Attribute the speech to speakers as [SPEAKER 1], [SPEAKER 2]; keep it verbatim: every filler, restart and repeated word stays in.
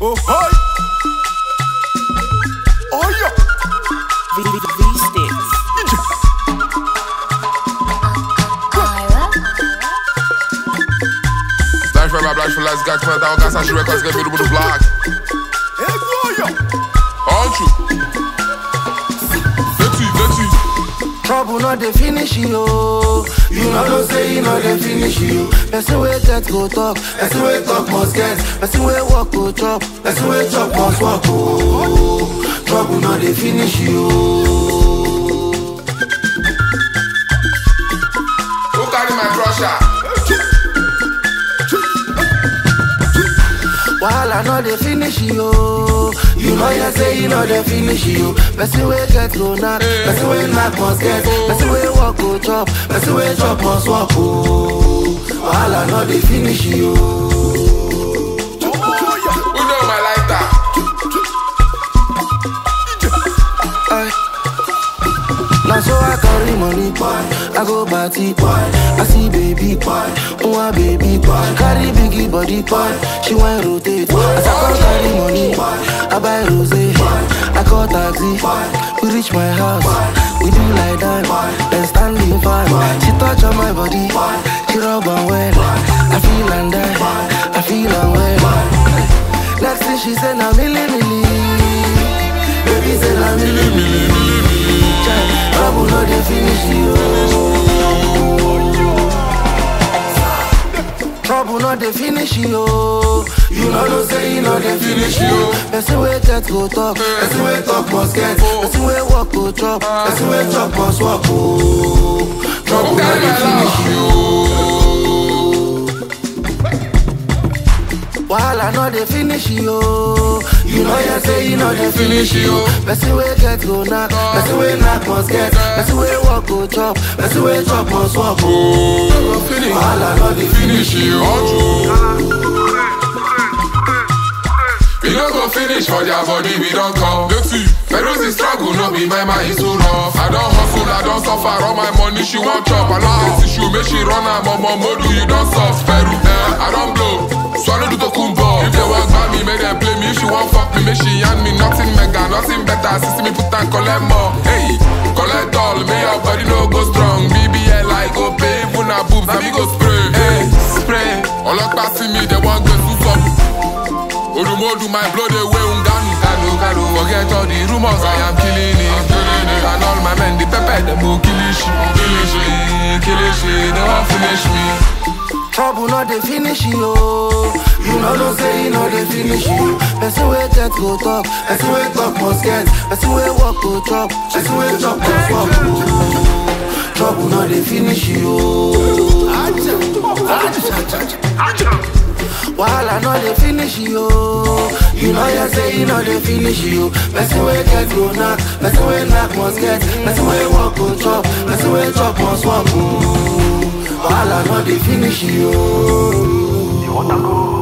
[SPEAKER 1] Oh, hi. Oh, yeah.
[SPEAKER 2] V V V sticks.
[SPEAKER 3] Black for my black for last got come down, got some records, get me to the block.
[SPEAKER 1] Hey, boy,
[SPEAKER 3] Aren't you? Dirty, dirty.
[SPEAKER 4] Trouble not the finish you. You know don't say you know they finish you. Person way get go talk, person way talk must get, person way walk go chop, person way chop must walk oh. Trouble not the finish you.
[SPEAKER 3] Who carry my crusher?
[SPEAKER 4] While I know they finish you. You know you say you know they finish you. Person way get go knock, person way knock must get, person way walk go chop, person way chop must walk oh. While I know they finish you.
[SPEAKER 3] Who know my lighter?
[SPEAKER 4] Ay. Now so I carry money, boy. I go party, boy. I see baby, boy. Oh, a baby, boy. She carry biggie body, boy. She want rotate. As I come carry money, I buy rose. I call taxi. We reach my house. We do like that. Then standing fine. She touch on my body. She rub on well. I feel and die. I feel and well. Next thing she said, now milli milli. Baby said, now milli milli. Trouble no dey finish you. Trouble no dey finish you. You know no say you know dey finish you. Person wey get go talk, person wey talk must get, person wey walk go chop, person wey chop must walk oh. Trouble no dey finish you. While I know they finish you. You know you say you know they finish you. Person wey get go knock, person wey knock must get, person wey walk go chop, person wey chop must walk oh. While I know they finish you.
[SPEAKER 3] We don't go finish for their body, we don't come. Let's see. Ferus is struggle, no be my mind is too rough. I don't hustle, I don't suffer, all my money she won't chop. I love this issue, make she run her mama modu, you don't soft. Feru, eh, I don't blow. Swallow the tokumbo. If they walk by me, make them play me. If she want fuck me, make she hand me nothing mega, nothing better. Sister me put and collect more. Hey, collect all, may your body no go strong. B B L I go pay, even a boobs, and me go spray. Hey, spray. All up passing me, they want go to stop. Odumodu, my blood away, unganu, ganu, ganu. Forget all the rumors, I am killing it. I'm killing it. And all my men, the pepper, them will kill it, kill it, kill it, they won't finish me.
[SPEAKER 4] Trouble not they finish you. You know don't say you know they finish you. Person wey get go talk, person wey talk must get, person wey walk go chop, person wey chop must walk oh. Trouble not they finish you. While I know they finish you. You know you say you know they finish you. Person wey get go knock, person wey knock must get, person wey walk go chop, person wey chop must walk oh. While I know they finish you.
[SPEAKER 1] You wanna go?